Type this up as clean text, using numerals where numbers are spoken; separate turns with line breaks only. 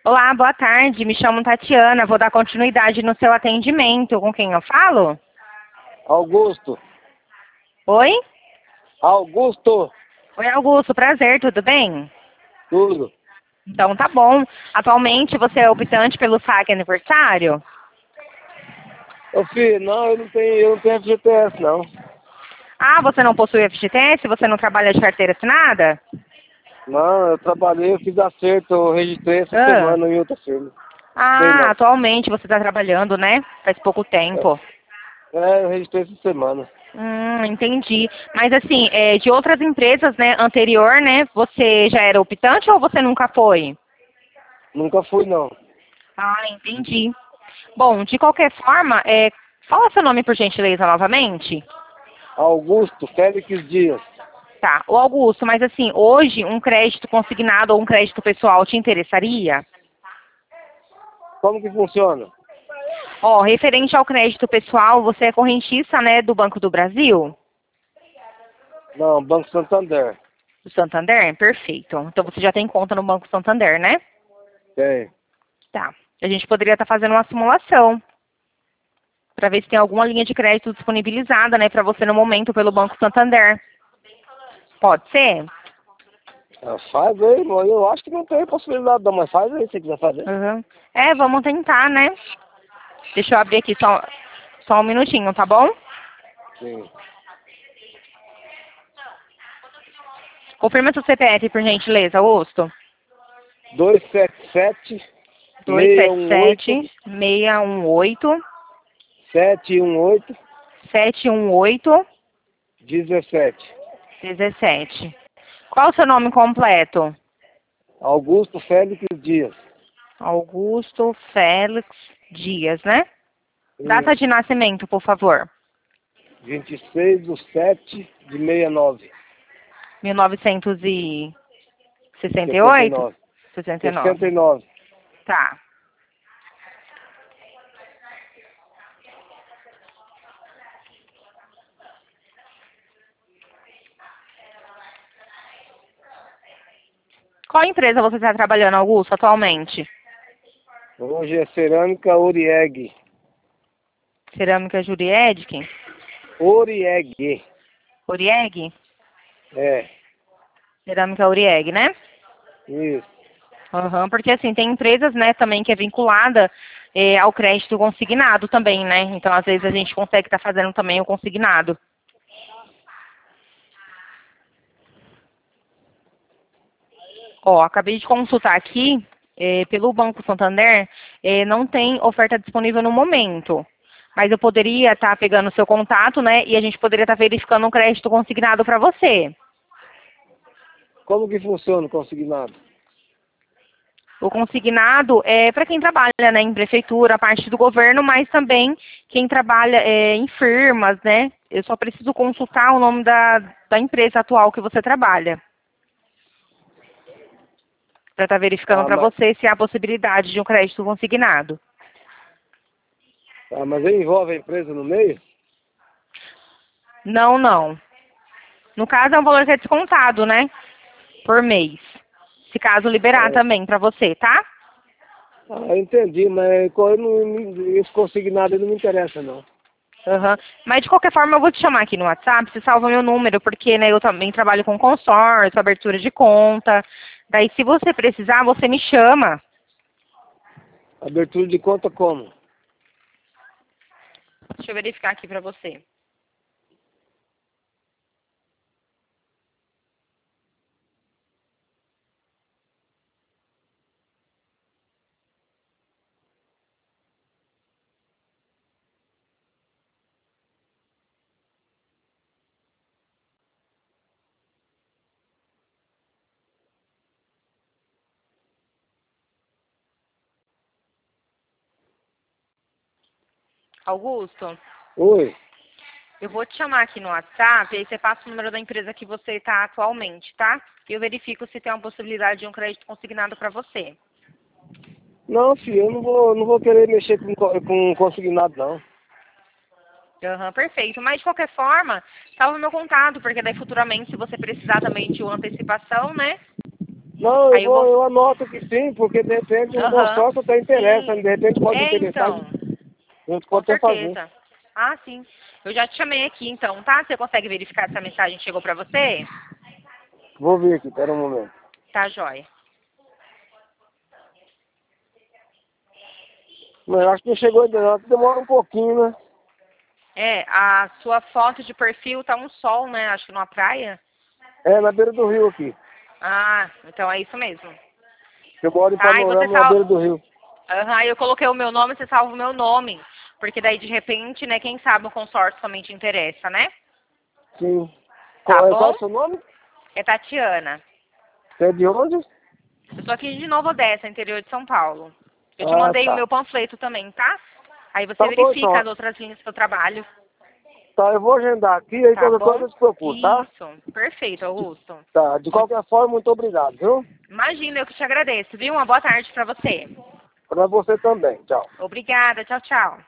Olá, boa tarde. Me chamo Tatiana. Vou dar continuidade no seu atendimento. Com quem eu falo?
Augusto.
Oi?
Augusto.
Oi, Augusto. Prazer, tudo bem?
Tudo.
Então tá bom. Atualmente você é optante pelo saque aniversário?
Ô filho, não, eu não tenho FGTS não.
Ah, você não possui FGTS? Você não trabalha de carteira assinada?
Não, eu trabalhei, eu fiz acerto, eu registrei essa
Ah.
semana em outra firma. Sei
Ah,
não.
atualmente você está trabalhando, né? Faz pouco tempo.
Eu registrei essa semana.
Entendi. Mas assim, de outras empresas, né, anterior, né, você já era optante ou você nunca foi?
Nunca fui não.
Ah, entendi. Bom, de qualquer forma, fala seu nome por gentileza novamente.
Augusto Félix Dias.
Tá, o Augusto, mas assim, hoje um crédito consignado ou um crédito pessoal te interessaria?
Como que funciona?
Ó, referente ao crédito pessoal, você é correntista, né, do Banco do Brasil?
Não, Banco Santander.
Do Santander? Perfeito. Então você já tem conta no Banco Santander, né?
Tem.
Tá. A gente poderia estar fazendo uma simulação para ver se tem alguma linha de crédito disponibilizada, né, para você no momento pelo Banco Santander. Pode ser?
Faz aí, mano. Eu acho que não tem possibilidade não, mas faz aí se você quiser fazer.
Uhum. Vamos tentar, né? Deixa eu abrir aqui só um minutinho, tá bom?
Sim.
Confirma seu CPF, por gentileza, Augusto.
277 618
277-618-718.
718 17.
17. Qual o seu nome completo?
Augusto Félix Dias.
Augusto Félix Dias, né? Data
Isso.
de nascimento, por favor.
26/7/69.
1968?
69.
69.
69.
Tá. Qual empresa você está trabalhando, Augusto, atualmente?
Hoje é Cerâmica Orieg.
Cerâmica Juriedic?
Orieg.
Orieg?
É.
Cerâmica Orieg, né?
Isso.
Aham, porque assim, tem empresas, né, também que é vinculada ao crédito consignado também, né? Então, às vezes, a gente consegue estar fazendo também o consignado. Ó, acabei de consultar aqui, pelo Banco Santander, não tem oferta disponível no momento. Mas eu poderia estar pegando o seu contato, né, e a gente poderia estar verificando um crédito consignado para você.
Como que funciona o consignado?
O consignado é para quem trabalha, né, em prefeitura, parte do governo, mas também quem trabalha em firmas, né? Eu só preciso consultar o nome da empresa atual que você trabalha, para estar verificando
Ah,
para
mas,
você se há possibilidade de um crédito consignado.
mas aí envolve a empresa no meio?
Não, não. No caso, é um valor que é descontado, né? Por mês. Se caso liberar
É.
também para você, tá?
Ah, entendi, mas esse consignado aí não me interessa, não.
Aham. Mas de qualquer forma eu vou te chamar aqui no WhatsApp, você salva meu número, porque né, eu também trabalho com consórcio, abertura de conta. Daí se você precisar, você me chama.
Abertura de conta como?
Deixa eu verificar aqui pra você. Augusto,
Oi.
eu vou te chamar aqui no WhatsApp, aí você passa o número da empresa que você está atualmente, tá? E eu verifico se tem uma possibilidade de um crédito consignado para você.
Não, filho, eu não vou querer mexer com consignado, não.
Aham, perfeito. Mas de qualquer forma, salva meu contato, porque daí futuramente, se você precisar também de uma antecipação, né?
Não,
Aí
eu anoto que sim, porque de repente o
Aham.
consórcio até interessa,
Sim.
de repente pode interessar,
Então,
a gente
com
pode até fazer.
certeza. Ah, sim. Eu já te chamei aqui, então, tá? Você consegue verificar se a mensagem chegou pra você?
Vou ver aqui, pera um momento.
Tá, joia.
Mas eu acho que não chegou ainda não, demora um pouquinho, né?
É, a sua foto de perfil tá um sol, né? Acho que numa praia.
É, na beira do rio aqui.
Ah, então é isso mesmo.
Eu moro em
Tá, e você
Panorama, na beira do rio.
Aham, eu coloquei o meu nome, você salva o meu nome. Porque daí, de repente, né, quem sabe o consórcio também te interessa, né?
Sim.
Tá
Qual é
bom?
o seu nome?
É Tatiana.
Você é de onde?
Eu sou aqui de Nova Odessa, interior de São Paulo. Eu te
Ah,
mandei o
tá.
meu panfleto também, tá? Aí você
Tá bom,
verifica
então.
as outras linhas que eu trabalho.
Tá, eu vou agendar aqui, aí
Tá
qualquer coisa
bom?
eu te procuro, tá?
Isso. Perfeito, Augusto.
Tá, de qualquer forma, muito obrigado, viu?
Imagina, eu que te agradeço, viu? Uma boa tarde pra você.
Pra você também, tchau.
Obrigada. Tchau, tchau.